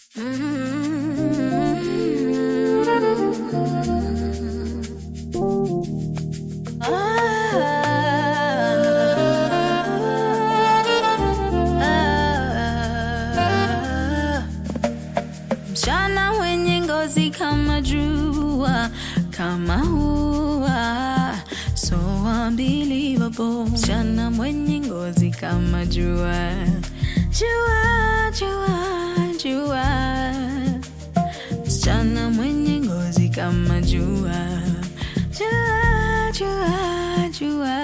Mchana wenye ngozi kama jua, kama hua, so unbelievable. Mchana mwenye ngozi kama jua, jua, jua, jua. Mchana mwenye ngozi kama jua, jua, jua, jua.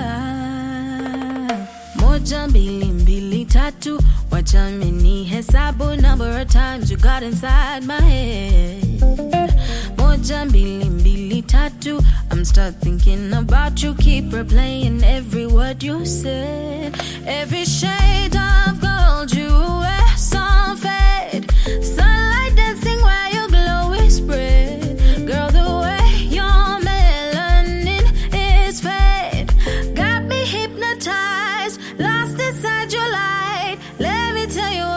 Moja, mbili, mbili, tatu. Wacha mini hesabu number of times you got inside my head. Moja, mbili, mbili, tatu. I'm start thinking about you, keep replaying every word you said. Every shade of gold you wear, some fade. Sunlight dancing where your glow is spread. Girl, the way your melanin is fade got me hypnotized, lost inside your light. Let me tell you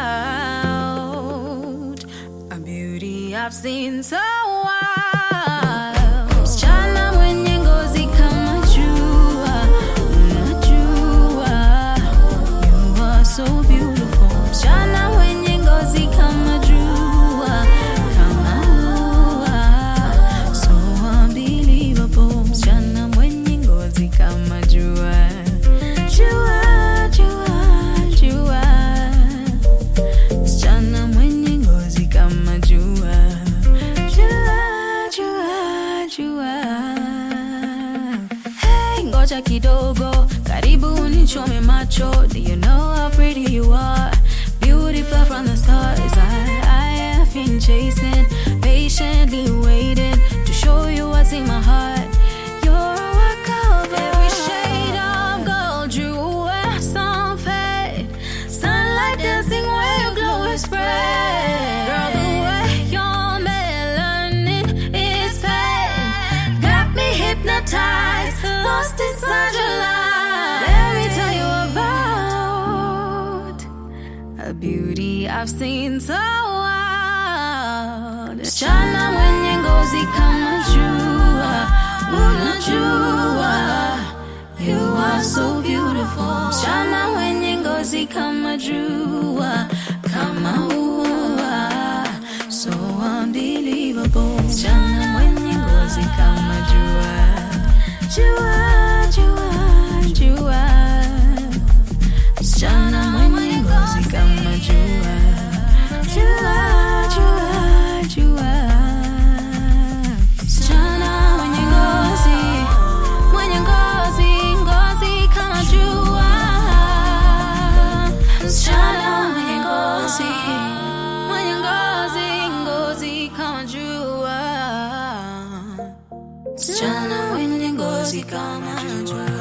about a beauty I've seen so wild. Msichana mwenye ngozi kama jua, unajua, you are so beautiful. Msichana mwenye ngozi kama jua, kama hua, so unbelievable. Msichana mwenye ngozi kama jua, jua, jua, jua. Msichana mwenye ngozi kama jua, jua, jua, jua. Hey, ngoja kidogo, karibu unichome macho. Do you know how pretty you are? Beautiful from the stars. I have been chasing, patiently waiting to show you what's in my heart. You're a work of every shade of gold you wear, some fade. Sunlight dancing where your glow is spread. Girl, the way your melanin is fade got me hypnotized, lost inside your light. Let me tell you about a beauty I've seen so wild. Msichana mwenye ngozi kama jua, unajua, you are so beautiful. Msichana mwenye ngozi kama jua, kama hua, so unbelievable. Msichana mwenye ngozi kama jua, jua, jua, jua. Msichana mwenye ngozi kama jua, jua, jua, jua. Msichana mwenye ngozi, ngozi kama jua. Msichana mwenye ngozi, ngozi kama jua. Msichana mwenye ngozi kama jua.